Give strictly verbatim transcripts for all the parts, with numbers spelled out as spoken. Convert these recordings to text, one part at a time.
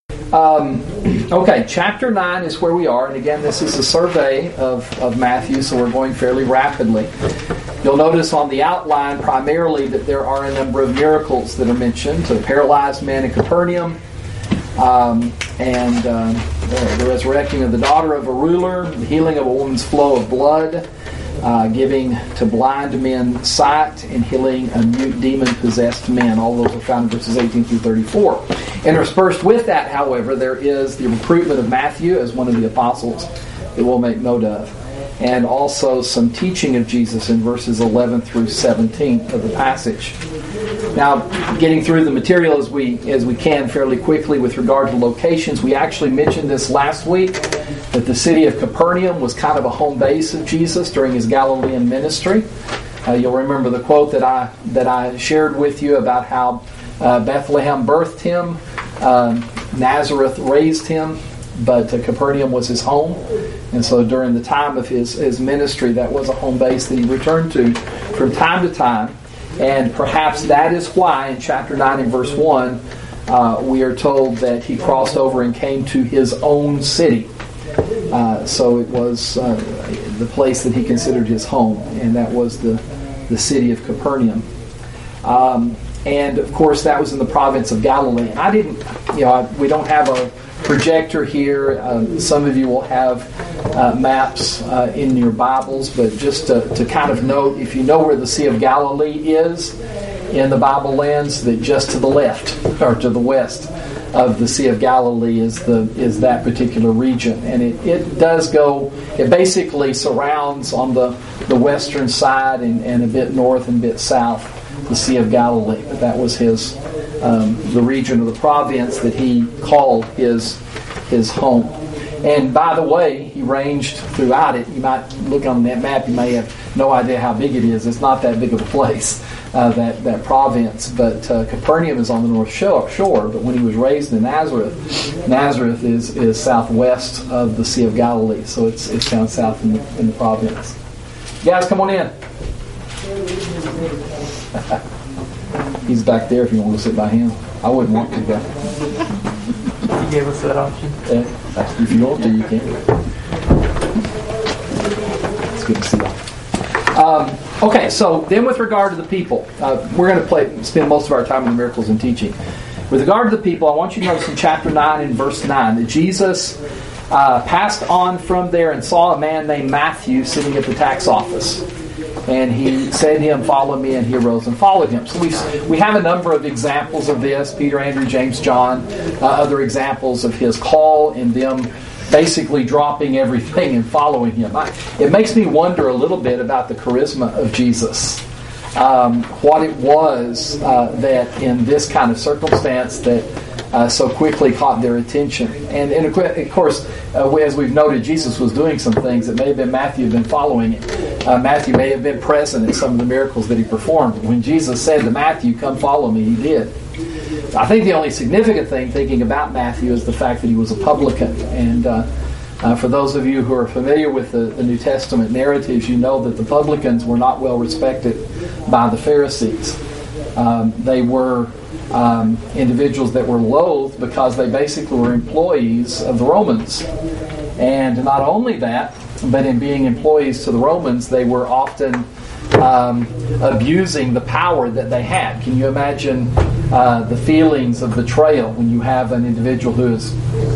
Um, okay, chapter nine is where we are, and again, this is a survey of, of Matthew, so we're going fairly rapidly. You'll notice on the outline primarily that there are a number of miracles that are mentioned: a paralyzed man in Capernaum, um, and uh, the, the resurrecting of the daughter of a ruler, the healing of a woman's flow of blood, uh, giving to blind men sight, and healing a mute demon-possessed man. All those are found in verses eighteen through thirty-four. Interspersed with that, however, there is the recruitment of Matthew as one of the apostles that we'll make note of, and also some teaching of Jesus in verses eleven through seventeen of the passage. Now, getting through the material as we as we can fairly quickly with regard to locations, we actually mentioned this last week, that the city of Capernaum was kind of a home base of Jesus during his Galilean ministry. Uh, you'll remember the quote that I that I shared with you about how uh, Bethlehem birthed him, um, Nazareth raised him, but uh, Capernaum was his home. And so during the time of his, his ministry, that was a home base that he returned to from time to time. And perhaps that is why in chapter nine and verse one, uh, we are told that he crossed over and came to his own city. Uh, so it was uh, the place that he considered his home, and that was the, the city of Capernaum. Um, and of course, that was in the province of Galilee. I didn't, you know, I, we don't have a projector here. Um, some of you will have uh, maps uh, in your Bibles, but just to, to kind of note, if you know where the Sea of Galilee is in the Bible lands, that just to the left or to the west of the Sea of Galilee is the is that particular region, and it, it does go. It basically surrounds on the, the western side and, and a bit north and a bit south the Sea of Galilee. But that was his um, the region of the province that he called his his home. And by the way, he ranged throughout it. You might look on that map, you may have no idea how big it is. It's not that big of a place, uh, that, that province. But uh, Capernaum is on the north shore, shore. But when he was raised in Nazareth, Nazareth is, is southwest of the Sea of Galilee. So it's it's down south in the, in the province. You guys, come on in. He's back there if you want to sit by him. I wouldn't want to, but you gave us that option. Yeah, if you want to, you can. It's good to see you. Um, okay, so then with regard to the people, uh, we're going to play, spend most of our time in the miracles and teaching. With regard to the people, I want you to notice in chapter nine and verse nine that Jesus uh, passed on from there and saw a man named Matthew sitting at the tax office. And he said to him, "Follow me," and he arose and followed him. So we we have a number of examples of this: Peter, Andrew, James, John, uh, other examples of his call and them basically dropping everything and following him. I, it makes me wonder a little bit about the charisma of Jesus. Um, what it was uh, that in this kind of circumstance that uh, so quickly caught their attention. And, and of course, uh, as we've noted, Jesus was doing some things that may have been Matthew had been following it. Uh, Matthew may have been present in some of the miracles that he performed. When Jesus said to Matthew, "Come follow me," he did. I think the only significant thing thinking about Matthew is the fact that he was a publican. And uh, uh, for those of you who are familiar with the, the New Testament narratives, you know that the publicans were not well respected by the Pharisees. Um, they were um, individuals that were loathed because they basically were employees of the Romans. And not only that, but in being employees to the Romans, they were often um, abusing the power that they had. Can you imagine uh, the feelings of betrayal when you have an individual who is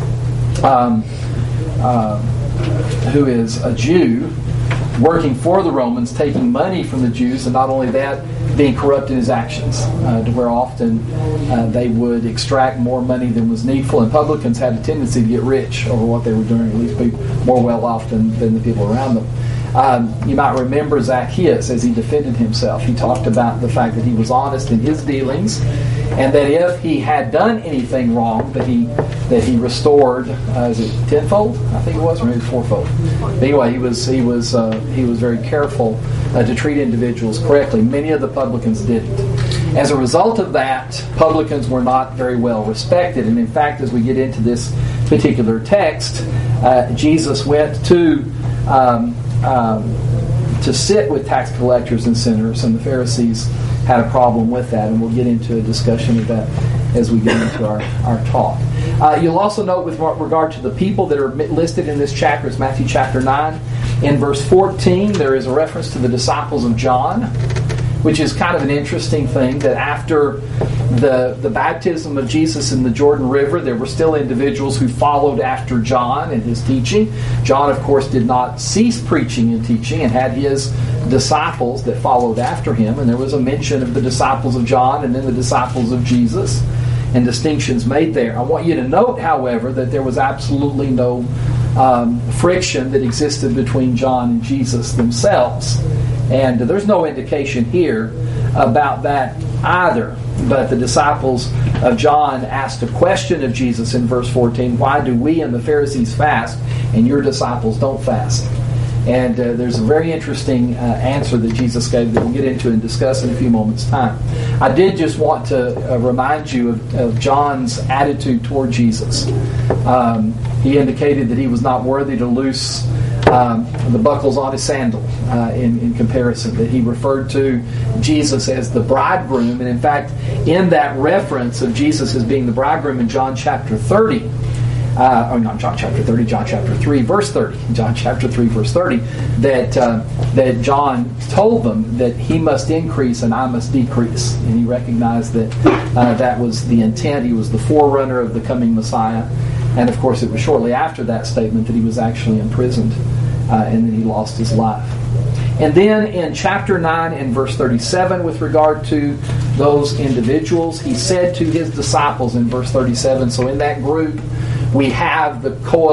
um, uh, who is a Jew working for the Romans, taking money from the Jews, and not only that, being corrupt in his actions, uh, to where often uh, they would extract more money than was needful, and publicans had a tendency to get rich over what they were doing, at least be more well off than, than the people around them. Um, you might remember Zacchaeus as he defended himself. He talked about the fact that he was honest in his dealings, and that if he had done anything wrong, that he that he restored. Uh, is it tenfold? I think it was, or maybe fourfold. But anyway, he was he was uh, he was very careful uh, to treat individuals correctly. Many of the publicans didn't. As a result of that, publicans were not very well respected, and in fact, as we get into this particular text, uh, Jesus went to. Um, Um, to sit with tax collectors and sinners, and the Pharisees had a problem with that, and we'll get into a discussion of that as we get into our, our talk. Uh, you'll also note with regard to the people that are listed in this chapter, it's Matthew chapter nine. In verse fourteen, there is a reference to the disciples of John, which is kind of an interesting thing, that after the, the baptism of Jesus in the Jordan River, there were still individuals who followed after John and his teaching. John, of course, did not cease preaching and teaching and had his disciples that followed after him. And there was a mention of the disciples of John and then the disciples of Jesus, and distinctions made there. I want you to note, however, that there was absolutely no um, friction that existed between John and Jesus themselves. And there's no indication here about that either. But the disciples of John asked a question of Jesus in verse fourteen, why do we and the Pharisees fast and your disciples don't fast? And uh, there's a very interesting uh, answer that Jesus gave that we'll get into and discuss in a few moments' time. I did just want to uh, remind you of, of John's attitude toward Jesus. Um, he indicated that he was not worthy to loose um, the buckles on his sandal uh, in, in comparison, that he referred to Jesus as the bridegroom. And in fact, in that reference of Jesus as being the bridegroom in John chapter thirty, Uh, or not John chapter thirty, John chapter three, verse thirty. John chapter three, verse thirty, that uh, that John told them that he must increase and I must decrease. And he recognized that uh, that was the intent. He was the forerunner of the coming Messiah. And of course, it was shortly after that statement that he was actually imprisoned uh, and that he lost his life. And then in chapter nine and verse thirty-seven, with regard to those individuals, he said to his disciples in verse thirty-seven, so in that group, we have the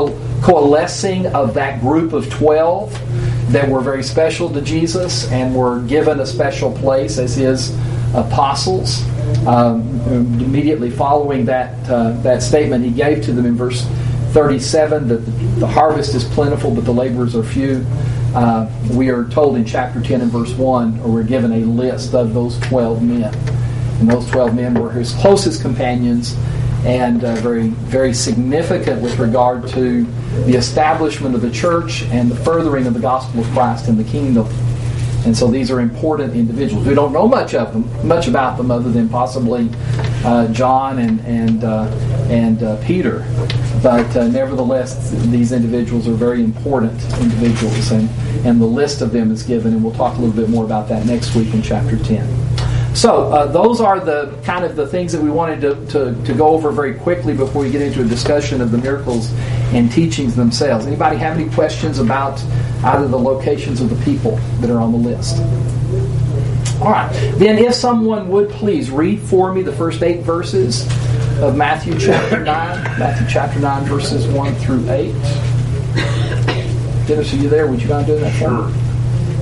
coalescing of that group of twelve that were very special to Jesus and were given a special place as his apostles. Um, immediately following that uh, that statement, he gave to them in verse thirty-seven that the, the harvest is plentiful, but the laborers are few. Uh, we are told in chapter ten and verse one, or we're given a list of those twelve men. And those twelve men were his closest companions, and uh, very, very significant with regard to the establishment of the church and the furthering of the gospel of Christ in the kingdom. And so these are important individuals. We don't know much of them, much about them, other than possibly uh, John and and uh, and uh, Peter. But uh, nevertheless, these individuals are very important individuals, and and the list of them is given, and we'll talk a little bit more about that next week in chapter ten. So uh, those are the kind of the things that we wanted to, to, to go over very quickly before we get into a discussion of the miracles and teachings themselves. Anybody have any questions about either the locations of the people that are on the list? All right. Then if someone would please read for me the first eight verses of Matthew chapter nine. Matthew chapter nine, verses one through eight. Dennis, are you there? Would you mind doing that for me? Sure.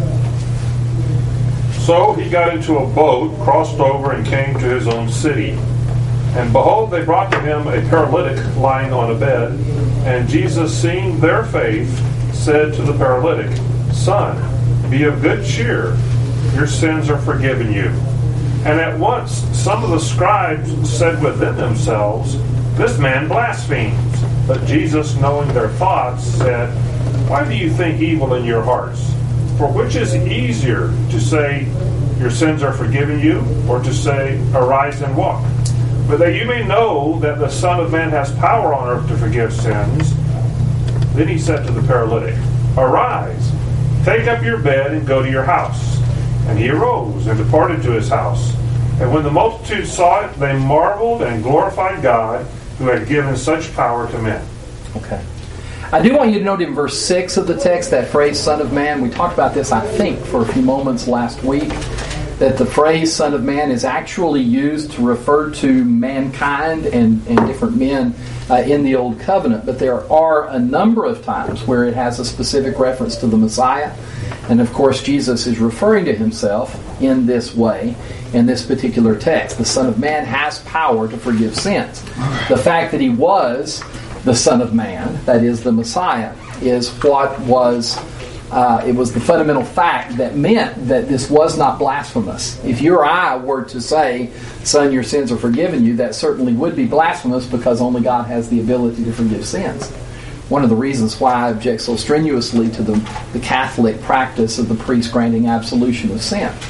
So he got into a boat, crossed over, and came to his own city. And behold, they brought to him a paralytic lying on a bed. And Jesus, seeing their faith, said to the paralytic, Son, be of good cheer. Your sins are forgiven you. And at once some of the scribes said within themselves, This man blasphemes. But Jesus, knowing their thoughts, said, Why do you think evil in your hearts? For which is easier, to say, your sins are forgiven you, or to say, arise and walk? But that you may know that the Son of Man has power on earth to forgive sins. Then he said to the paralytic, Arise, take up your bed and go to your house. And he arose and departed to his house. And when the multitude saw it, they marveled and glorified God, who had given such power to men. Okay. I do want you to note in verse six of the text, that phrase, Son of Man. We talked about this, I think, for a few moments last week, that the phrase Son of Man is actually used to refer to mankind and, and different men uh, in the Old Covenant. But there are a number of times where it has a specific reference to the Messiah. And of course, Jesus is referring to himself in this way in this particular text. The Son of Man has power to forgive sins. The fact that he was the Son of Man, that is the Messiah, is what was, uh, it was the fundamental fact that meant that this was not blasphemous. If you or I were to say, Son, your sins are forgiven you, that certainly would be blasphemous, because only God has the ability to forgive sins. One of the reasons why I object so strenuously to the, the Catholic practice of the priest granting absolution of sin.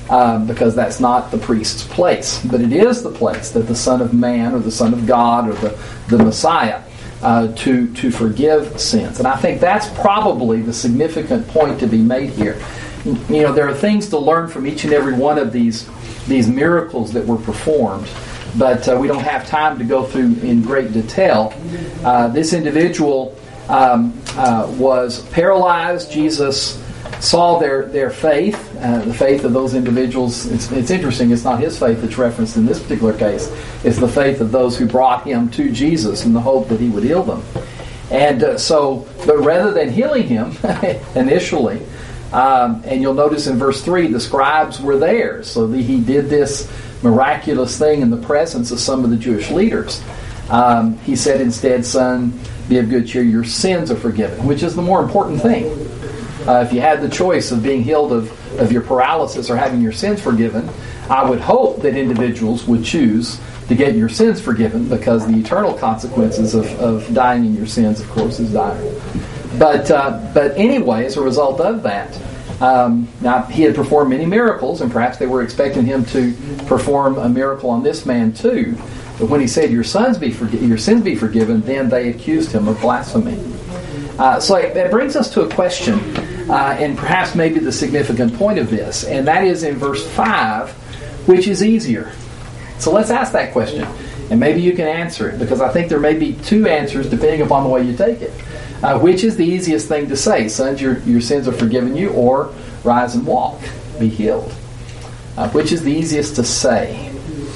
um, because that's not the priest's place. But it is the place that the Son of Man or the Son of God or the, the Messiah uh, to, to forgive sins. And I think that's probably the significant point to be made here. You know, there are things to learn from each and every one of these, these miracles that were performed, but uh, we don't have time to go through in great detail. Uh, this individual um, uh, was paralyzed. Jesus saw their, their faith, uh, the faith of those individuals. It's, it's interesting, it's not his faith that's referenced in this particular case. It's the faith of those who brought him to Jesus in the hope that he would heal them. And uh, so, but rather than healing him initially, um, and you'll notice in verse three, the scribes were there. So the, he did this miraculous thing in the presence of some of the Jewish leaders. Um, he said instead, "Son, be of good cheer, your sins are forgiven," which is the more important thing. Uh, if you had the choice of being healed of, of your paralysis or having your sins forgiven, I would hope that individuals would choose to get your sins forgiven, because the eternal consequences of, of dying in your sins, of course, is dying. But uh, but anyway, as a result of that, um, now he had performed many miracles, and perhaps they were expecting him to perform a miracle on this man too. But when he said, "Your sons be forgi- your sins be forgiven," then they accused him of blasphemy. Uh, so that brings us to a question, uh, and perhaps maybe the significant point of this, and that is in verse five, which is easier? So let's ask that question, and maybe you can answer it, because I think there may be two answers depending upon the way you take it. Uh, which is the easiest thing to say? "Sons, your, your sins are forgiven you," or "Rise and walk, be healed"? Uh, which is the easiest to say?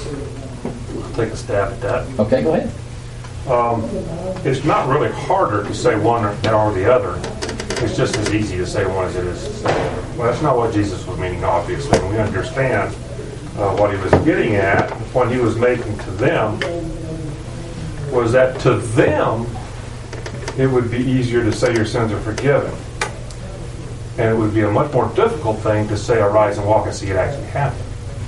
I'll take a stab at that. Okay, go ahead. Um, it's not really harder to say one or, or the other. It's just as easy to say one as it is to say the other. Well, that's not what Jesus was meaning, obviously. And we understand uh, what he was getting at, the point he was making to them, was that to them, it would be easier to say your sins are forgiven. And it would be a much more difficult thing to say arise and walk and see it actually happen.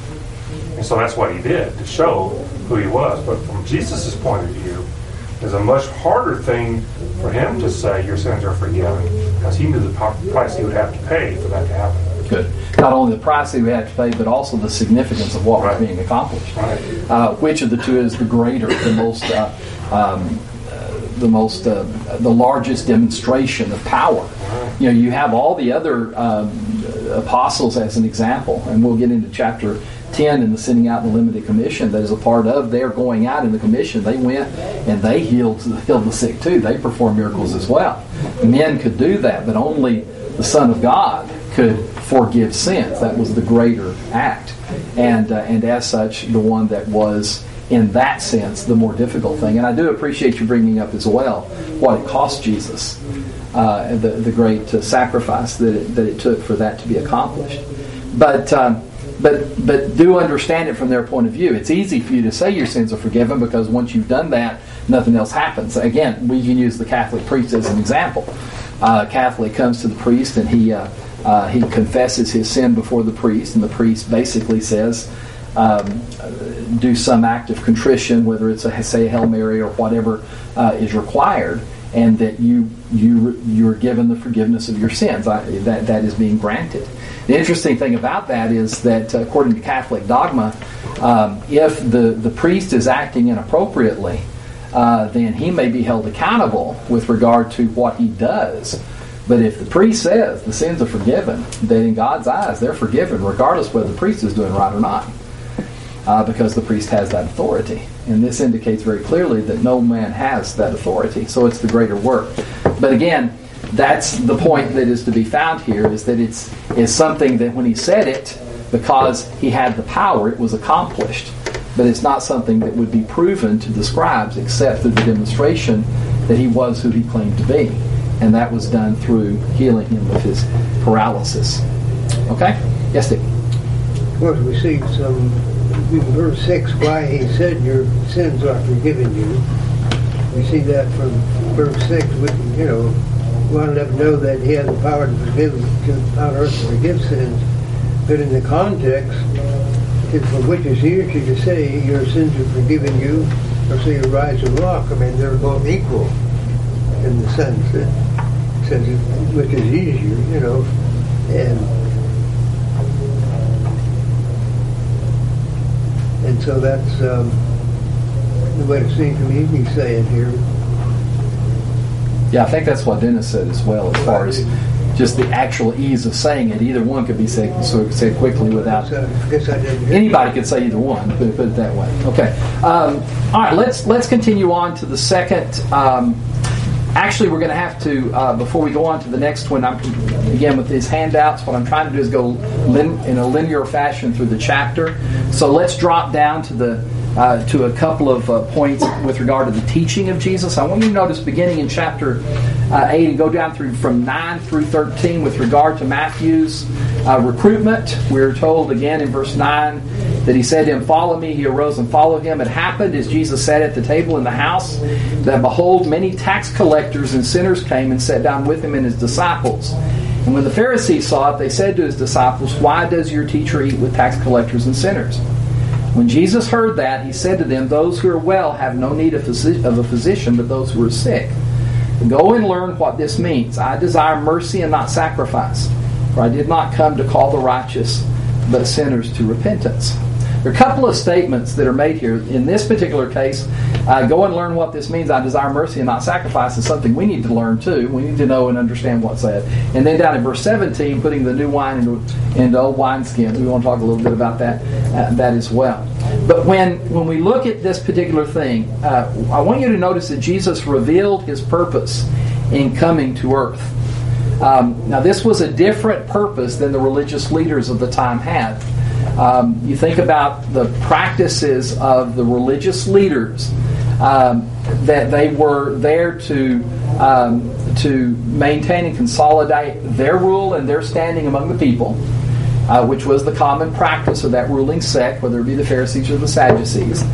And so that's what he did, to show who he was. But from Jesus' point of view, it's a much harder thing for him to say your sins are forgiven, because he knew the price he would have to pay for that to happen. Good. Not only the price he would have to pay, but also the significance of what Right. was being accomplished. Right. Uh, which of the two is the greater, the most, uh, um, uh, the most, uh, the largest demonstration of power? Right. You know, you have all the other um, apostles as an example, and we'll get into chapter ten in the sending out the limited commission that is a part of their going out in the commission. They went and they healed, healed the sick too. They performed miracles as well. Men could do that, but only the Son of God could forgive sins. That was the greater act, and uh, and as such, the one that was in that sense the more difficult thing. And I do appreciate you bringing up as well what it cost Jesus, uh, the the great uh, sacrifice that it, that it took for that to be accomplished. But um, But but do understand it from their point of view. It's easy for you to say your sins are forgiven, because once you've done that, nothing else happens. Again, we can use the Catholic priest as an example. Uh, Catholic comes to the priest and he uh, uh, he confesses his sin before the priest, and the priest basically says, um, do some act of contrition, whether it's a say a Hail Mary or whatever uh, is required, and that you you you're given the forgiveness of your sins. I, that that is being granted. The interesting thing about that is that, uh, according to Catholic dogma, um, if the, the priest is acting inappropriately, uh, then he may be held accountable with regard to what he does. But if the priest says the sins are forgiven, then in God's eyes they're forgiven, regardless whether the priest is doing right or not, uh, because the priest has that authority. And this indicates very clearly that no man has that authority, so it's the greater work. But again, that's the point that is to be found here, is that it's is something that when he said it, because he had the power, it was accomplished. But it's not something that would be proven to the scribes except through the demonstration that he was who he claimed to be. And that was done through healing him of his paralysis. Okay? Yes, Dick? Of course, we see some, in verse six, why he said your sins are forgiven you. We see that from verse six, we can, you know, want to know that he has the power to forgive, to, on earth to forgive sins. But in the context, it's for which is easier to say your sins are forgiven you, or say arise and walk. I mean, they're both equal in the sense that says which is easier, you know. And And so that's um, the way it seems to me he's saying here. Yeah, I think that's what Dennis said as well, as far as just the actual ease of saying it. Either one could be said, so said quickly without... So I guess I didn't hear Anybody could say either one, put it, put it that way. Okay. Um, all right, let's let's continue on to the second... Um, actually, we're going to have to, uh, before we go on to the next one, I'm, again, with these handouts, what I'm trying to do is go lin- in a linear fashion through the chapter. So let's drop down to the uh, to a couple of uh, points with regard to the teaching of Jesus. I want you to notice beginning in chapter uh, eight and go down through from nine through thirteen with regard to Matthew's uh, recruitment. We're told again in verse nine that he said to him, "Follow me." He arose and followed him. It happened as Jesus sat at the table in the house that, behold, many tax collectors and sinners came and sat down with him and his disciples. And when the Pharisees saw it, they said to his disciples, "Why does your teacher eat with tax collectors and sinners?" When Jesus heard that, he said to them, "Those who are well have no need of a physician, but those who are sick. Go and learn what this means. I desire mercy and not sacrifice, for I did not come to call the righteous, but sinners to repentance." There are a couple of statements that are made here. In this particular case, uh, go and learn what this means. I desire mercy and not sacrifice is something we need to learn too. We need to know and understand what's said. And then down in verse seventeen, putting the new wine into, into old wineskins. We want to talk a little bit about that uh, that as well. But when, when we look at this particular thing, uh, I want you to notice that Jesus revealed his purpose in coming to earth. Um, now, this was a different purpose than the religious leaders of the time had. Um, you think about the practices of the religious leaders, um, that they were there to um, to maintain and consolidate their rule and their standing among the people, uh, which was the common practice of that ruling sect, whether it be the Pharisees or the Sadducees.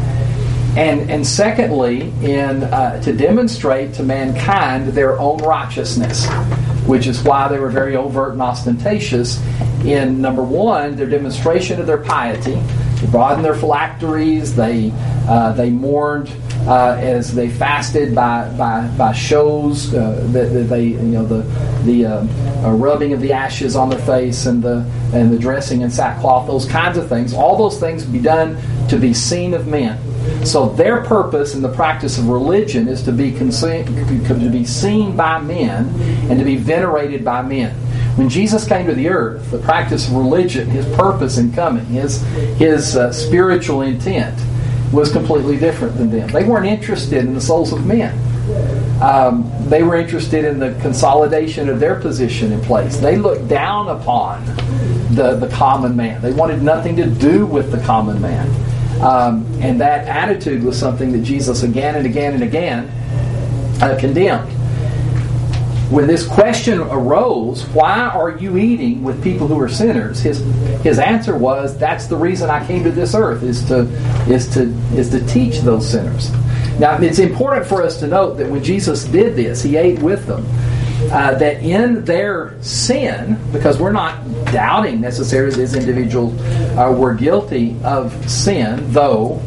And and secondly, in uh, to demonstrate to mankind their own righteousness, which is why they were very overt and ostentatious in, number one, their demonstration of their piety. They broadened their phylacteries. They uh, they mourned uh, as they fasted by by, by shows uh, that, that they you know the the uh, uh, rubbing of the ashes on their face and the and the dressing in sackcloth. Those kinds of things. All those things be done to be seen of men. So their purpose in the practice of religion is to be conce- to be seen by men and to be venerated by men. When Jesus came to the earth, the practice of religion, his purpose in coming, his his uh, spiritual intent was completely different than them. They weren't interested in the souls of men. Um, they were interested in the consolidation of their position in place. They looked down upon the, the common man. They wanted nothing to do with the common man. Um, and that attitude was something that Jesus again and again and again uh, condemned. When this question arose, why are you eating with people who are sinners? His his answer was, that's the reason I came to this earth, is to is to is to teach those sinners. Now, it's important for us to note that when Jesus did this, he ate with them. Uh, that in their sin, because we're not doubting necessarily these individuals uh, were guilty of sin, though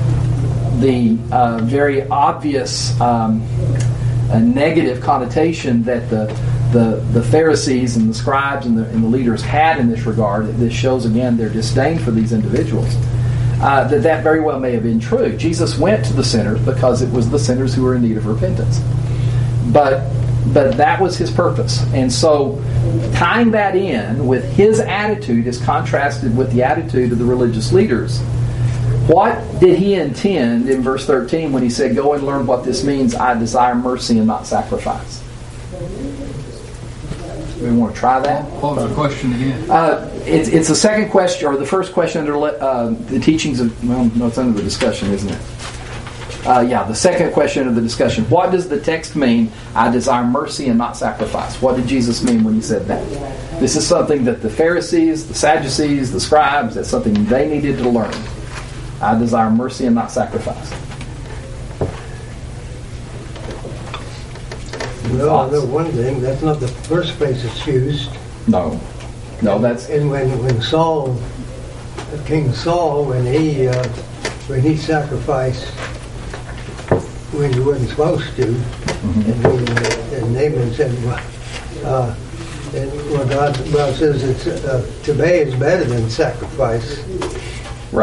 the uh, very obvious um, a negative connotation that the, the the Pharisees and the scribes and the, and the leaders had in this regard, this shows again their disdain for these individuals, uh, that that very well may have been true. Jesus went to the sinners because it was the sinners who were in need of repentance. But But that was his purpose. And so tying that in with his attitude is contrasted with the attitude of the religious leaders. What did he intend in verse thirteen when he said, "Go and learn what this means, I desire mercy and not sacrifice"? We want to try that? What was the question again? Uh, it's, it's the second question, or the first question under uh, the teachings of, well, no, it's under the discussion, isn't it? Uh, yeah, the second question of the discussion. What does the text mean, I desire mercy and not sacrifice? What did Jesus mean when he said that? This is something that the Pharisees, the Sadducees, the scribes, that's something they needed to learn. I desire mercy and not sacrifice. Well, I know one thing, that's not the first place it's used. No. No, that's... And when, when Saul, King Saul, when he, uh, when he sacrificed when he wasn't supposed to, mm-hmm. and, he, uh, and Naaman said, well, uh, and, well God, God says it's, uh, to obey is better than sacrifice. Right.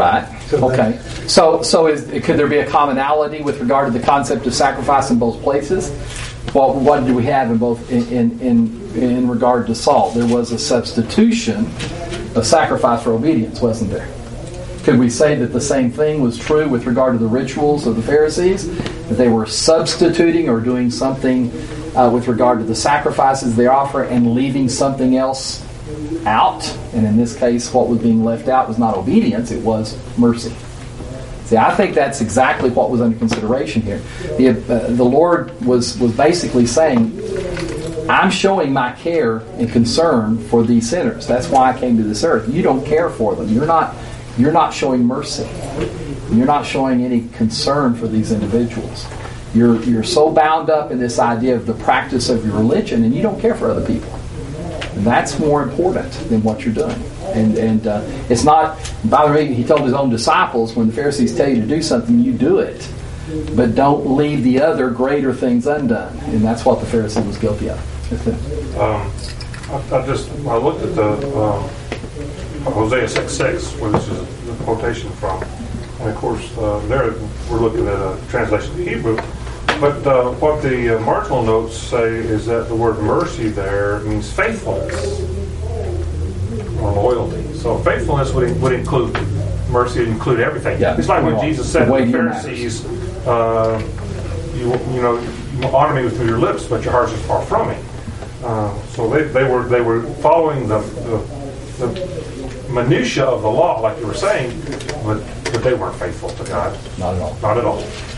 So Okay. that- So, so is, could there be a commonality with regard to the concept of sacrifice in both places? Well, what do we have in both in in in, in regard to salt? There was a substitution of sacrifice for obedience, wasn't there? Could we say that the same thing was true with regard to the rituals of the Pharisees? That they were substituting or doing something uh, with regard to the sacrifices they offer and leaving something else out? And in this case, what was being left out was not obedience, it was mercy. See, I think that's exactly what was under consideration here. The, uh, the Lord was, was basically saying, I'm showing my care and concern for these sinners. That's why I came to this earth. You don't care for them. You're not You're not showing mercy. You're not showing any concern for these individuals. You're you're so bound up in this idea of the practice of your religion, and you don't care for other people. And that's more important than what you're doing. And and uh, it's not. By the way, he told his own disciples, when the Pharisees tell you to do something, you do it, but don't leave the other greater things undone. And that's what the Pharisee was guilty of. Um, I, I just I looked at the. Um, Hosea six six, where this is the quotation from. And of course, uh, there we're looking at a translation of Hebrew. But uh, what the uh, marginal notes say is that the word mercy there means faithfulness or loyalty. So faithfulness would, would include mercy, would include everything. Yeah. It's like when Jesus said The to the weightier Pharisees, uh, you, you know, you honor me with your lips, but your heart is far from me. Uh, so they, they were they were following the, the, the minutia of the law, like you were saying, but, but they weren't faithful to God. Not at all. Not at all.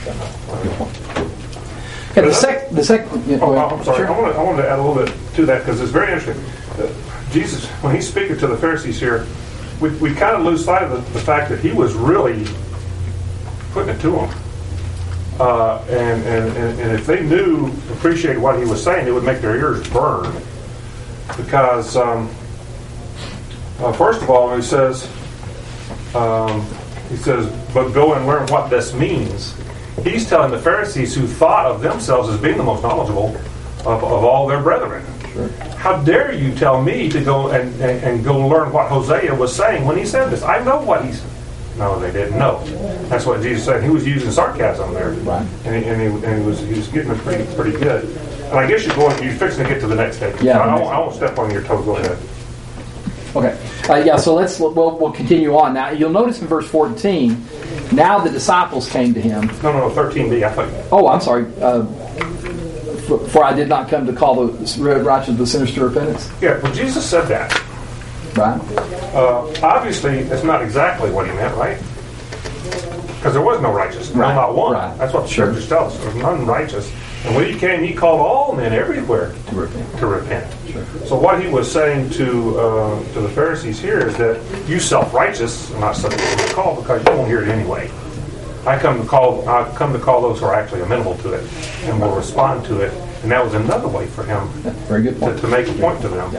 Okay, the sec, the sec. Yeah, Oh, go ahead. I'm sorry. Sure. I want to I want to add a little bit to that because it's very interesting. Uh, Jesus, when he's speaking to the Pharisees here, we, we kind of lose sight of the, the fact that he was really putting it to them. Uh, and, and, and, and if they knew, appreciated what he was saying, it would make their ears burn. Because, um, uh, first of all, he says, um, he says, but go and learn what this means. He's telling the Pharisees who thought of themselves as being the most knowledgeable of, of all their brethren. Sure. How dare you tell me to go and, and, and go learn what Hosea was saying when he said this? I know what he's... No, they didn't know. That's what Jesus said. He was using sarcasm there. Right. And he, and he, and he was he was getting it pretty pretty good. And I guess you're going, you're fixing to get to the next statement. Yeah, I, I, the won't, next- I won't step on your toes. Go ahead. Okay. Uh, yeah, so let's we'll, we'll continue on. Now, you'll notice in verse fourteen, now the disciples came to him. No, no, no, thirteen b, I thought. Oh, I'm sorry. Uh, for, for I did not come to call the righteous the sinners to repentance. Yeah, well, Jesus said that. Right? Uh, obviously, that's not exactly what he meant, right? Because there was no righteous, no, Right, not one. right. That's what the Sure. scriptures tell us. There was none righteous. And when he came, he called all men everywhere To repent. to repent. Sure. So what he was saying to uh, to the Pharisees here is that you self-righteous are not subject to the call because you won't hear it anyway. I come to call I come to call those who are actually amenable to it and will respond to it. And that was another way for him Yeah, very good to, point. to make a point to them. Yeah.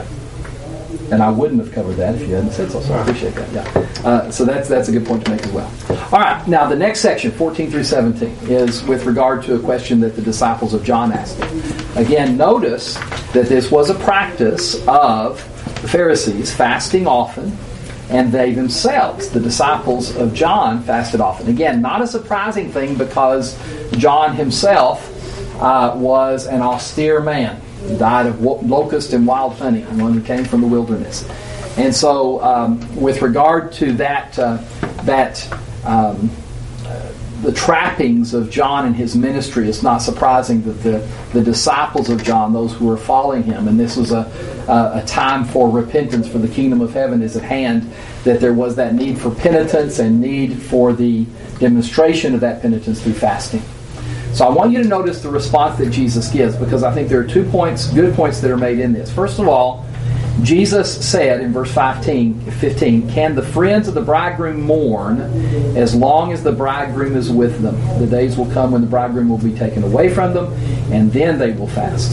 And I wouldn't have covered that if you hadn't said so, so I appreciate that. Yeah. Uh, so that's that's a good point to make as well. All right, now the next section, fourteen through seventeen, is with regard to a question that the disciples of John asked him. Again, notice that this was a practice of the Pharisees fasting often, and they themselves, the disciples of John, fasted often. Again, not a surprising thing because John himself uh, was an austere man. He died of locust and wild honey, one who came from the wilderness. And so, um, with regard to that, uh, that um, uh, the trappings of John and his ministry, it's not surprising that the, the disciples of John, those who were following him, and this was a, a, a time for repentance, for the kingdom of heaven is at hand, that there was that need for penitence and need for the demonstration of that penitence through fasting. So I want you to notice the response that Jesus gives, because I think there are two points, good points that are made in this. First of all, Jesus said in verse fifteen, "Can the friends of the bridegroom mourn as long as the bridegroom is with them? The days will come when the bridegroom will be taken away from them, and then they will fast."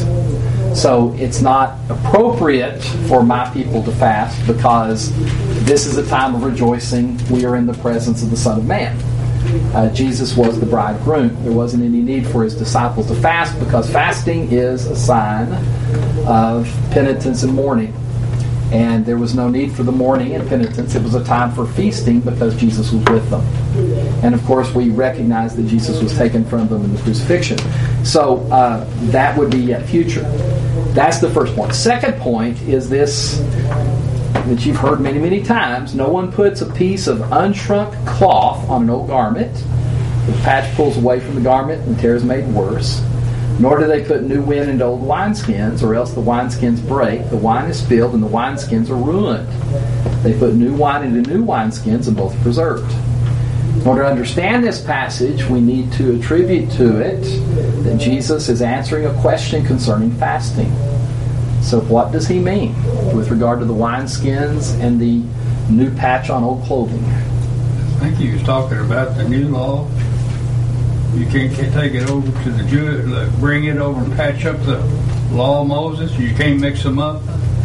So it's not appropriate for my people to fast because this is a time of rejoicing. We are in the presence of the Son of Man. Uh, Jesus was the bridegroom. There wasn't any need for his disciples to fast because fasting is a sign of penitence and mourning. And there was no need for the mourning and penitence. It was a time for feasting because Jesus was with them. And of course, we recognize that Jesus was taken from them in the crucifixion. So uh, that would be yet future. That's the first point. Second point is this that you've heard many, many times. No one puts a piece of unshrunk cloth on an old garment. The patch pulls away from the garment and the tear is made worse. Nor do they put new wine into old wineskins, or else the wineskins break, the wine is spilled, and the wineskins are ruined. They put new wine into new wineskins, and both are preserved. In order to understand this passage, we need to attribute to it that Jesus is answering a question concerning fasting. So what does he mean with regard to the wineskins and the new patch on old clothing? I think he was talking about the new law. You can't, can't take it over to the Jew, like, bring it over and patch up the law of Moses. You can't mix them up.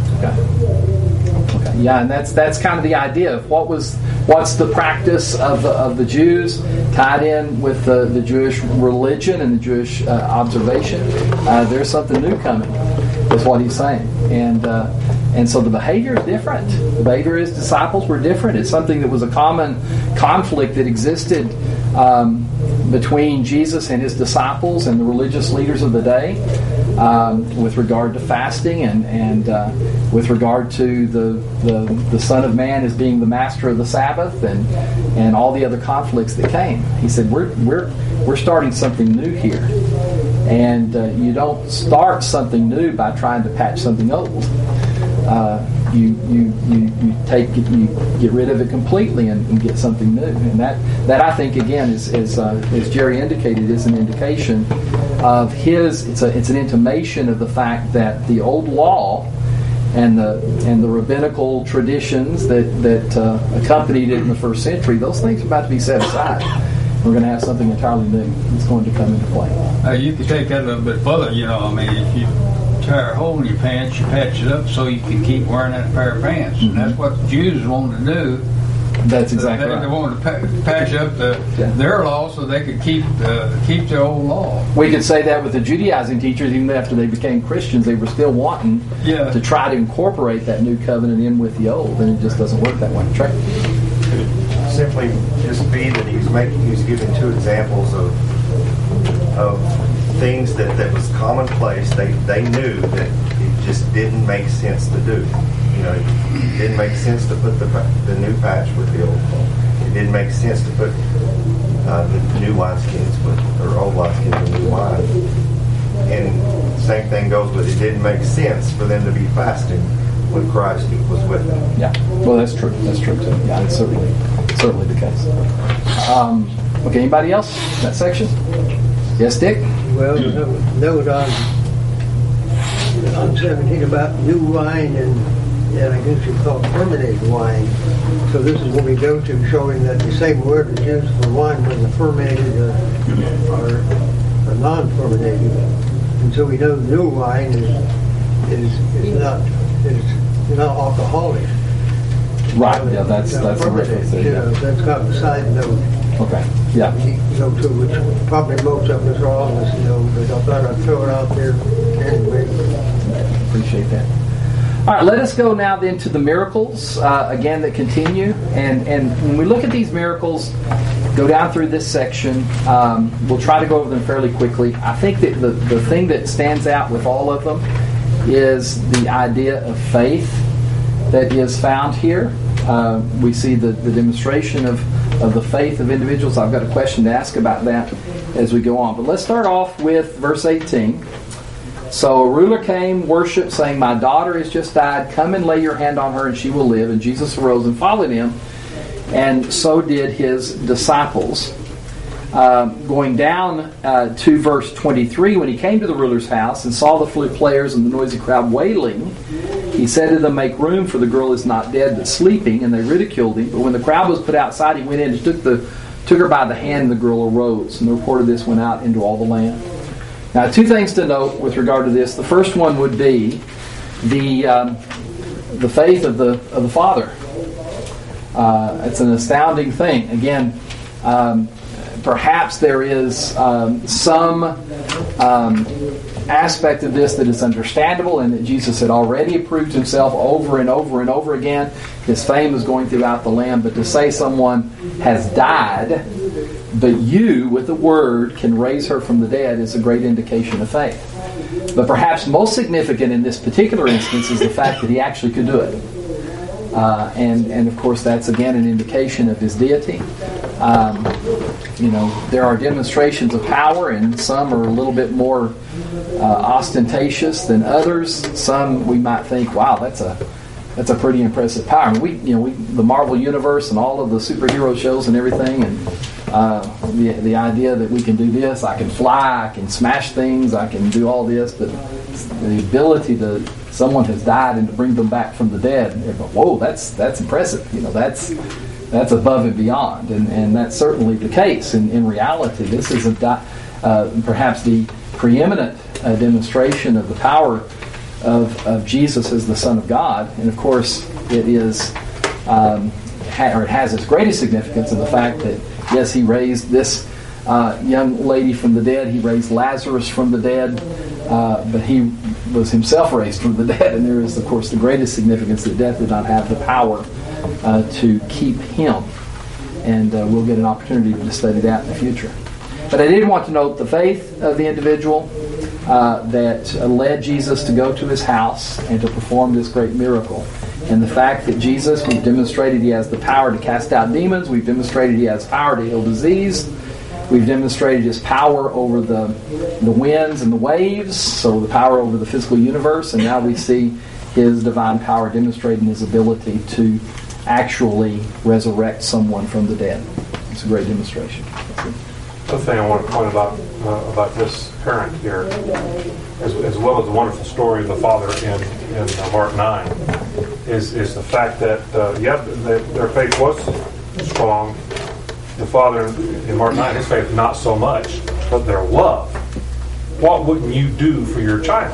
Okay. Okay. Yeah, and that's that's kind of the idea of what was what's the practice of the of the Jews tied in with the, the Jewish religion and the Jewish uh, observation. Uh, there's something new coming, is what he's saying, and uh, and so the behavior is different. The behavior of his disciples were different. It's something that was a common conflict that existed Um, between Jesus and his disciples and the religious leaders of the day, um, with regard to fasting and and uh, with regard to the, the the Son of Man as being the master of the Sabbath and and all the other conflicts that came. He said, "We're we're we're starting something new here, and uh, you don't start something new by trying to patch something old. Uh, You, you you you take it, you get rid of it completely and, and get something new, and that that I think again is is uh, as Jerry indicated is an indication of his. It's a it's an intimation of the fact that the old law and the and the rabbinical traditions that that uh, accompanied it in the first century, those things are about to be set aside. We're going to have something entirely new that's going to come into play. Uh, you can take that a little bit further. You know, I mean, if you tear a hole in your pants, you patch it up so you can keep wearing that pair of pants. Mm-hmm. And that's what the Jews wanted to do. That's exactly they, right. They wanted to pa- patch up the, yeah. their law so they could keep the, keep their old law. We could say that with the Judaizing teachers, even after they became Christians, they were still wanting yeah. to try to incorporate that new covenant in with the old, and it just doesn't work that way. Trey? Simply just be that he's making, he's giving two examples of of things that, that was commonplace. They they knew that it just didn't make sense to do. You know, it didn't make sense to put the the new patch with the old one. It didn't make sense to put uh, the new wineskins with or old wineskins with new wine. And same thing goes with it didn't make sense for them to be fasting when Christ was with them. Yeah, well, that's true. That's true too. Yeah, it's certainly certainly the case. Um, okay, anybody else in that section? Yes, Dick? Well, note on, on seventeen about new wine and, and I guess you call it fermented wine. So this is what we go to, showing that the same word is used for wine when the fermented or, or, or non-fermented. And so we know the new wine is is is not is not alcoholic. Right. Yeah, that's that's the reference there. You know, that's kind of a side note. Okay. Yeah. You know, to which probably most of us are on this, you know, but I thought I'd throw it out there anyway. Appreciate that. All right, let us go now then to the miracles, uh, again, that continue. And, and when we look at these miracles, go down through this section, um, we'll try to go over them fairly quickly. I think that the, the thing that stands out with all of them is the idea of faith that is found here. Uh, we see the, the demonstration of, of the faith of individuals. I've got a question to ask about that as we go on. But let's start off with verse eighteen. So a ruler came, worshipped, saying, "My daughter has just died. Come and lay your hand on her, and she will live." And Jesus arose and followed him, and so did his disciples. Uh, going down uh, to verse twenty-three, when he came to the ruler's house and saw the flute players and the noisy crowd wailing, he said to them, "Make room, for the girl is not dead but sleeping." And they ridiculed him. But when the crowd was put outside, he went in and took the took her by the hand, and the girl arose. And the report of this went out into all the land. Now, two things to note with regard to this. The first one would be the um, the faith of the of the father. Uh, it's an astounding thing. Again, um, perhaps there is um, some um, aspect of this that is understandable and that Jesus had already proved himself over and over and over again. His fame is going throughout the land. But to say someone has died, but you, with the word, can raise her from the dead is a great indication of faith. But perhaps most significant in this particular instance is the fact that he actually could do it. Uh, and, and of course that's again an indication of his deity. Um, you know, there are demonstrations of power, and some are a little bit more uh, ostentatious than others. Some we might think, wow, that's a that's a pretty impressive power. I mean, we, you know, we the Marvel Universe and all of the superhero shows and everything, and uh, the the idea that we can do this, I can fly, I can smash things, I can do all this, but the ability to someone has died and to bring them back from the dead, whoa, that's that's impressive. You know, that's that's above and beyond, and and that's certainly the case. In in reality, this is a di- uh, perhaps the preeminent uh, demonstration of the power of of Jesus as the Son of God, and of course, it is um, ha- or it has its greatest significance in the fact that yes, he raised this uh, young lady from the dead, he raised Lazarus from the dead, uh, but he was himself raised from the dead, and there is, of course, the greatest significance that death did not have the power uh, to keep him. And uh, we'll get an opportunity to study that in the future. But I did want to note the faith of the individual uh, that uh, led Jesus to go to his house and to perform this great miracle. And the fact that Jesus, we've demonstrated he has the power to cast out demons, we've demonstrated he has power to heal disease, we've demonstrated his power over the the winds and the waves, so the power over the physical universe, and now we see his divine power demonstrating his ability to actually resurrect someone from the dead. It's a great demonstration. Another thing I want to point about uh, about this parent here, as, as well as the wonderful story of the father in, in uh, Mark nine, is is the fact that, uh, yeah, they, their faith was strong. The father in Mark nine, his faith not so much, but their love. What wouldn't you do for your child?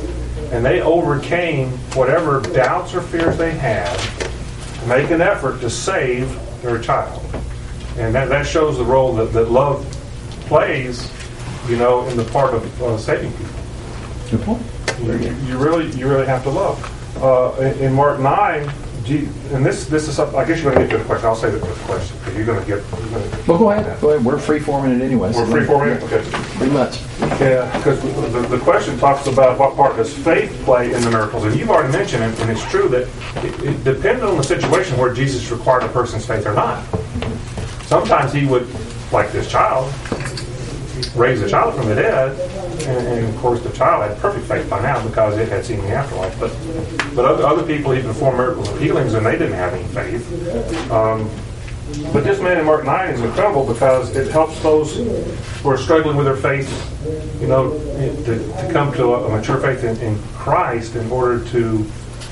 And they overcame whatever doubts or fears they had to make an effort to save their child. And that, that shows the role that, that love plays, you know, in the part of uh, saving people. Good point. You, you really, you really have to love. Uh, in, in Mark nine, and this, this is something. I guess you're going to get to the question. I'll save it for the question because you're going to get. You're going to, well, go ahead. Go ahead. We're free forming it anyway. We're so free forming it. Okay. Pretty much. Yeah, because the, the question talks about what part does faith play in the miracles, and you've already mentioned it, and it's true that it, it depends on the situation where Jesus required a person's faith or not. Sometimes he would, like this child, raise a child from the dead, and, and of course the child had perfect faith by now because it had seen the afterlife. But but other, other people he performed miracles of healings and they didn't have any faith. Um, but this man in Mark nine is incredible because it helps those who are struggling with their faith, you know, to, to come to a, a mature faith in, in Christ in order to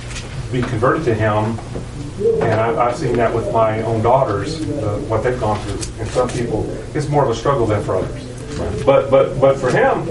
be converted to Him. And I, I've seen that with my own daughters, uh, what they've gone through. And some people, it's more of a struggle than for others. But but but for him,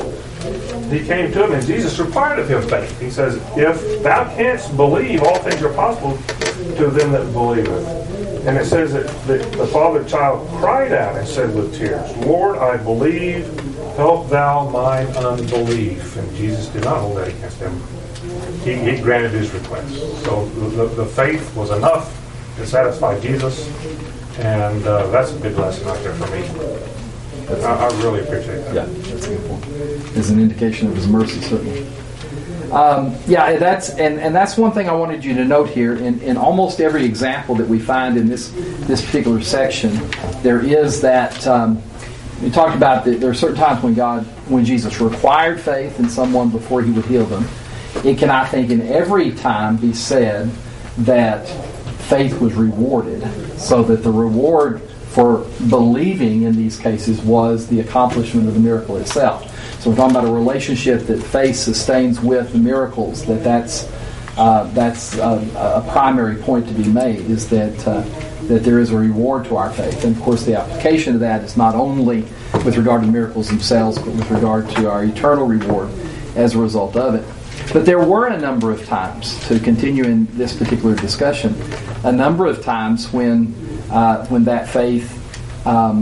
he came to him, and Jesus required of him faith. He says, "If thou canst believe, all things are possible to them that believeth." And it says that the, the father child cried out and said with tears, "Lord, I believe, help thou mine unbelief." And Jesus did not hold that against him. He, he granted his request. So the, the faith was enough to satisfy Jesus, and uh, that's a big lesson out there for me. I, I really appreciate that. Yeah, that's a good point. It's an indication of His mercy, certainly. Um, yeah, that's and, and that's one thing I wanted you to note here. In, in almost every example that we find in this this particular section, there is that um, we talked about that there are certain times when God, when Jesus required faith in someone before He would heal them. It can, I think, in every time be said that faith was rewarded, so that the reward for believing in these cases was the accomplishment of the miracle itself. So we're talking about a relationship that faith sustains with the miracles, that that's uh, that's a, a primary point to be made, is that uh, that there is a reward to our faith. And of course the application of that is not only with regard to the miracles themselves, but with regard to our eternal reward as a result of it. But there were a number of times, to continue in this particular discussion, a number of times when uh, when that faith um,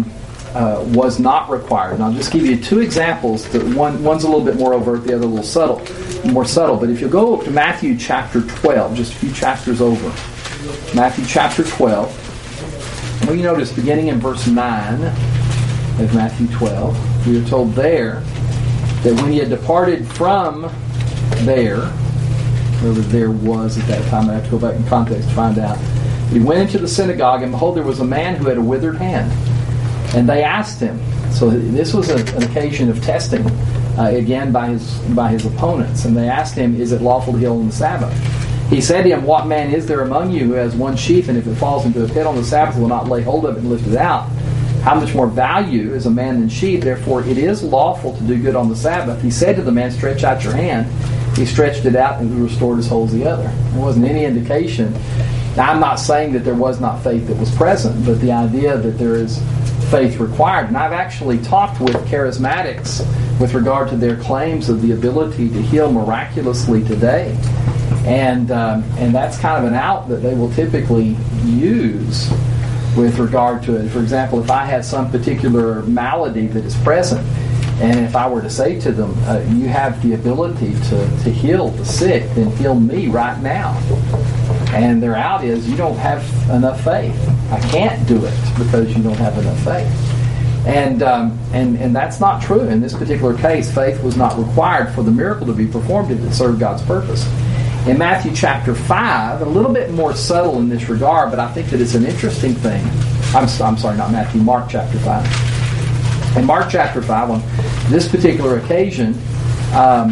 uh, was not required. And I'll just give you two examples. That one one's a little bit more overt, the other a little subtle, more subtle. But if you go to Matthew chapter twelve, just a few chapters over, Matthew chapter twelve, well, you notice beginning in verse nine of Matthew twelve, we are told there that when he had departed from there, wherever there was at that time, I have to go back in context to find out, he went into the synagogue, and behold, there was a man who had a withered hand. And they asked him, so this was a, an occasion of testing, uh, again, by his by his opponents. And they asked him, is it lawful to heal on the Sabbath? He said to him, what man is there among you who has one sheep, and if it falls into a pit on the Sabbath, will not lay hold of it and lift it out? How much more value is a man than sheep? Therefore it is lawful to do good on the Sabbath. He said to the man, stretch out your hand. He stretched it out, and he restored his whole as the other. There wasn't any indication. Now, I'm not saying that there was not faith that was present, but the idea that there is faith required. And I've actually talked with charismatics with regard to their claims of the ability to heal miraculously today. And um, and that's kind of an out that they will typically use with regard to it. For example, if I had some particular malady that is present, and if I were to say to them, uh, you have the ability to, to heal the sick, then heal me right now. And their out is, you don't have enough faith. I can't do it because you don't have enough faith. And, um, and, and that's not true. In this particular case, faith was not required for the miracle to be performed if it served God's purpose. In Matthew chapter five, a little bit more subtle in this regard, but I think that it's an interesting thing. I'm, I'm sorry, not Matthew, Mark chapter five. In Mark chapter five, on this particular occasion, um,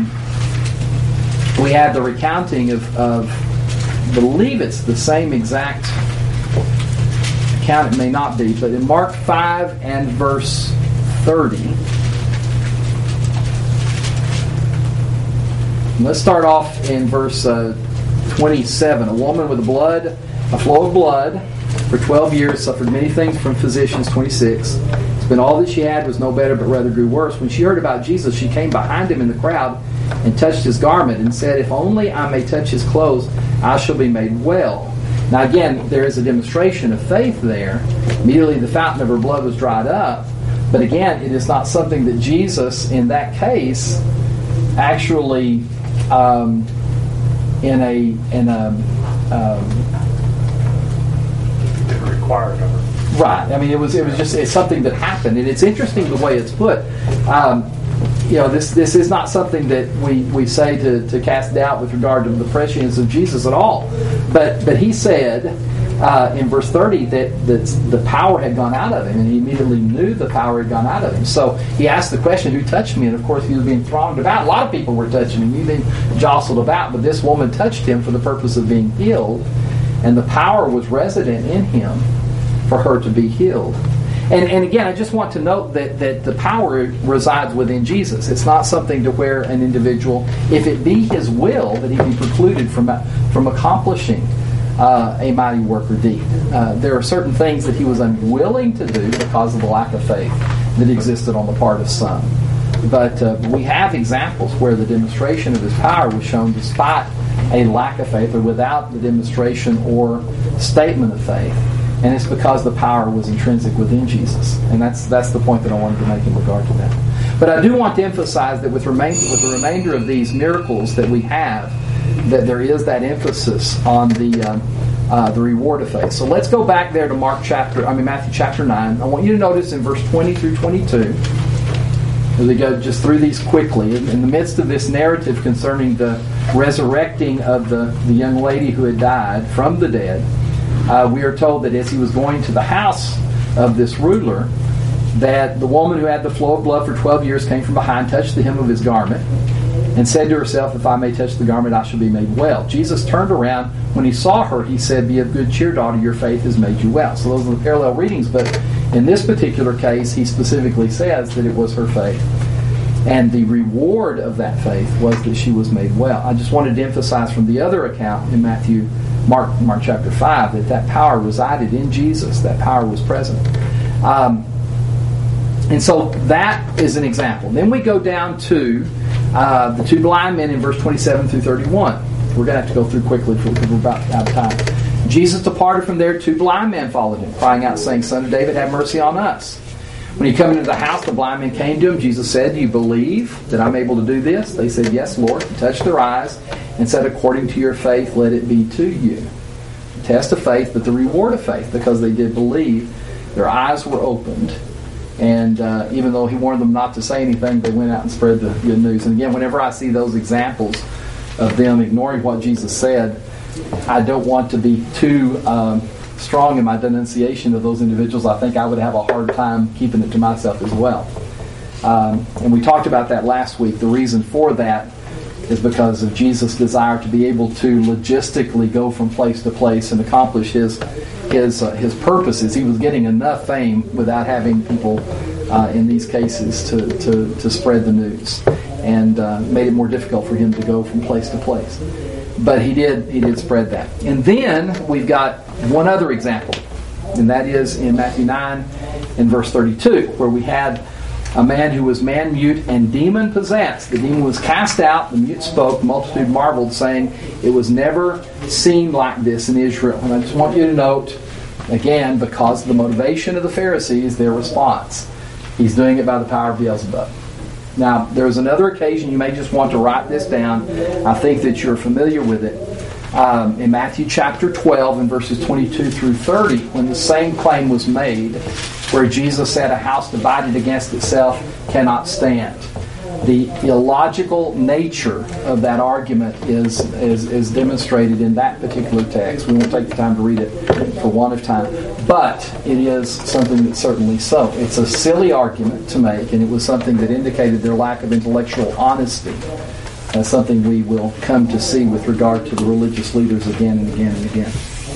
we have the recounting of, of, I believe it's the same exact account, it may not be, but in Mark five and verse thirty, let's start off in verse uh, twenty-seven. A woman with a blood, a flow of blood, for twelve years, suffered many things from physicians, twenty-six. Spent all that she had, was no better, but rather grew worse. When she heard about Jesus, she came behind him in the crowd and touched his garment and said, if only I may touch his clothes, I shall be made well. Now again, there is a demonstration of faith there. Immediately the fountain of her blood was dried up. But again, it is not something that Jesus, in that case, actually, um, in a in a um, required of her. Right. I mean, it was it was just it's something that happened, and it's interesting the way it's put. Um, you know, this this is not something that we, we say to, to cast doubt with regard to the prescience of Jesus at all. But but he said uh, in verse thirty that, that the power had gone out of him, and he immediately knew the power had gone out of him. So he asked the question, who touched me? And of course he was being thronged about. A lot of people were touching him. He was being jostled about, but this woman touched him for the purpose of being healed, and the power was resident in him for her to be healed. And and again, I just want to note that, that the power resides within Jesus. It's not something to where an individual, if it be his will, that he be precluded from, from accomplishing uh, a mighty work or deed. Uh, there are certain things that he was unwilling to do because of the lack of faith that existed on the part of some. But uh, we have examples where the demonstration of his power was shown despite a lack of faith or without the demonstration or statement of faith. And it's because the power was intrinsic within Jesus. And that's that's the point that I wanted to make in regard to that. But I do want to emphasize that with, remain, with the remainder of these miracles that we have, that there is that emphasis on the um, uh, the reward of faith. So let's go back there to Mark chapter, I mean Matthew chapter nine. I want you to notice in verse twenty through twenty-two, as we go just through these quickly, in, in the midst of this narrative concerning the resurrecting of the, the young lady who had died from the dead, Uh, we are told that as he was going to the house of this ruler, that the woman who had the flow of blood for twelve years came from behind, touched the hem of his garment, and said to herself, if I may touch the garment, I shall be made well. Jesus turned around. When he saw her, he said, be of good cheer, daughter, your faith has made you well. So those are the parallel readings, but in this particular case, he specifically says that it was her faith. And the reward of that faith was that she was made well. I just wanted to emphasize from the other account in Matthew, Mark, Mark chapter five, that that power resided in Jesus. That power was present. Um, and so that is an example. Then we go down to uh, the two blind men in verse twenty-seven through thirty-one. We're going to have to go through quickly because we're about out of time. Jesus departed from there. Two blind men followed him, crying out, saying, Son of David, have mercy on us. When he came into the house, the blind men came to him. Jesus said, "Do you believe that I'm able to do this?" They said, "Yes, Lord." He touched their eyes and said, "According to your faith, let it be to you." The test of faith, but the reward of faith, because they did believe, their eyes were opened. And uh, even though he warned them not to say anything, they went out and spread the good news. And again, whenever I see those examples of them ignoring what Jesus said, I don't want to be too um, strong in my denunciation of those individuals. I think I would have a hard time keeping it to myself as well. Um, and we talked about that last week. The reason for that is because of Jesus' desire to be able to logistically go from place to place and accomplish his his uh, his purposes. He was getting enough fame without having people uh, in these cases to, to, to spread the news, and uh, made it more difficult for him to go from place to place. But he did he did spread that. And then we've got one other example, and that is in Matthew nine and verse thirty-two, where we had a man who was man mute and demon possessed. The demon was cast out, the mute spoke, the multitude marveled, saying, "It was never seen like this in Israel." And I just want you to note, again, because of the motivation of the Pharisees, their response. He's doing it by the power of Beelzebub. Now, there's another occasion, you may just want to write this down. I think that you're familiar with it. Um, in Matthew chapter twelve and verses twenty-two through thirty, when the same claim was made, where Jesus said, "A house divided against itself cannot stand." The illogical nature of that argument is, is, is demonstrated in that particular text. We won't take the time to read it for want of time. But it is something that's certainly so. It's a silly argument to make, and it was something that indicated their lack of intellectual honesty. That's something we will come to see with regard to the religious leaders again and again and again.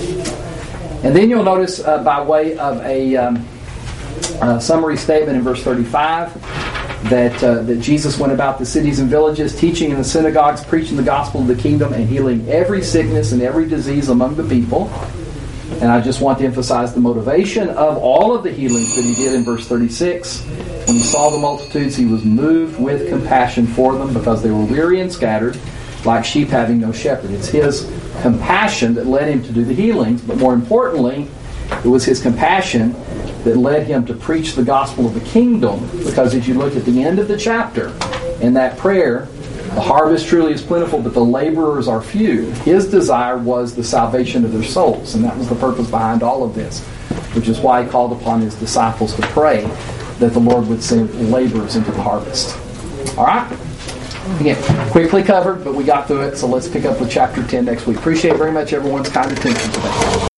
And then you'll notice uh, by way of a um, uh, summary statement in verse thirty-five that uh, that Jesus went about the cities and villages, teaching in the synagogues, preaching the gospel of the kingdom, and healing every sickness and every disease among the people. And I just want to emphasize the motivation of all of the healings that he did in verse thirty-six. When he saw the multitudes, he was moved with compassion for them because they were weary and scattered, like sheep having no shepherd. It's his compassion that led him to do the healings, but more importantly, it was his compassion that led him to preach the gospel of the kingdom, because as you look at the end of the chapter, in that prayer, the harvest truly is plentiful, but the laborers are few. His desire was the salvation of their souls, and that was the purpose behind all of this, which is why he called upon his disciples to pray that the Lord would send laborers into the harvest. All right? Again, quickly covered, but we got through it, so let's pick up with chapter ten next week. Appreciate very much everyone's kind attention today.